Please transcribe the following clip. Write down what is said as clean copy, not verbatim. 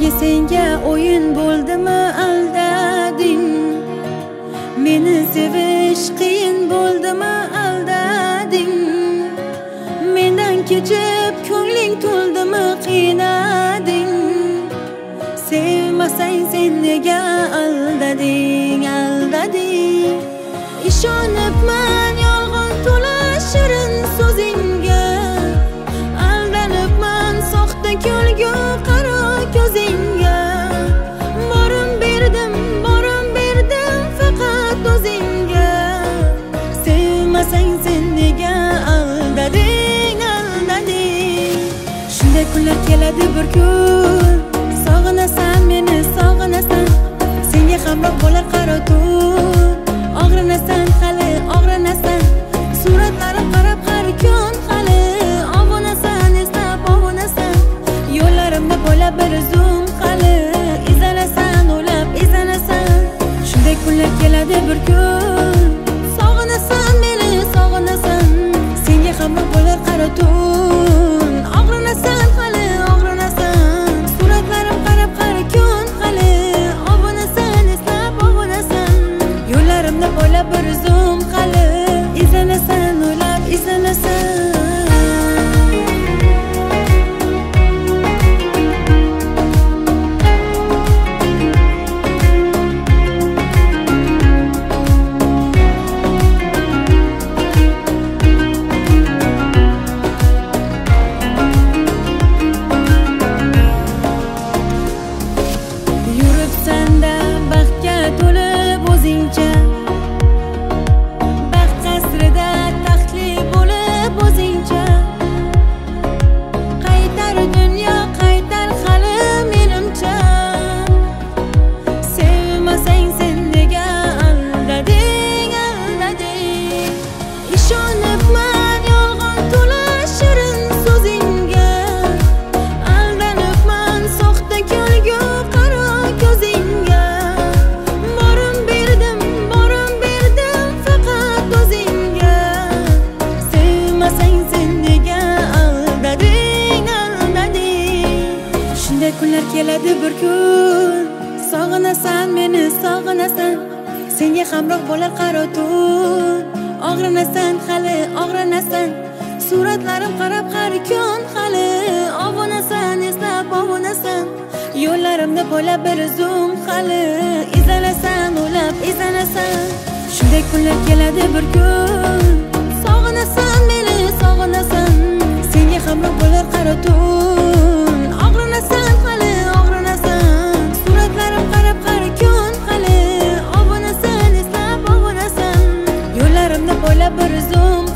Sevgi senga o'yin bo'ldimi aldading, meni sevish qiyin bo'ldimi aldading, mendan kechib ko'ngling to'ldimi qiynading, sevmasang sen nega aldading, aldading. Ishonibman yolg'on to'la shirin so'zingga, aldanibman soxta kulgu qaro ko'zingga. Borim berdim faqat o'zingga, sevmasang sen nega aldading, aldading. Shunday kunlar keladi bir kun, sog'inasan meni sog'inasan, senga hamroh bo'lar qaro tun. Og'rinasan hali og'rinasan, suratlarim qarab har kun hali obunasan, eslab obunasan, yo'llarimda bo'la bir zum hali izlanasan, o'ylab izlanasan. Shunday kunlar keladi bir kun, sog'inasan meni sog'inasan, senga hamroh bo'lar qaro tun. Og'rinasan hali og'rinasan, suratlarim qarab har kun hali obunasan, eslab obunasan, yo'llarimda bo'la bir zum hali izlanasan, o'ylab izlanasan. Yuribsan-da baxtga to'lib o'zingcha, baxt qasrida taxtli bo'lib o'zingcha. Qaytar dunyo qaytar hali menimcha, sevmasang sen nega aldading, aldading. Ishonibman yolg'on to'la shirin so'zingga, aldanibman soxta kulgu qaro ko'zingga. Borim berdim faqat o'zingga, sevmasang sen nega aldading, aldading. Shunday kunlar keladi bir kun, sog'inasan meni sog'inasan, senga hamroh bo'lar qaro tun. Og'rinasan hali og'rinasan, suratlarim qarab har kun hali obunasan, eslab obunasan, yo'llarimda bo'la bir zum hali izlanasan, o'ylab izlanasan. Shunday kunlar keladi bir kun, sog'inasan meni sog'inasan, senga hamroh bo'lar qaro tun. Og'rinasan hali og'rinasan, suratlarim qarab har kun hali obunasan, eslab obunasan, yo'llarimda bo'la bir zum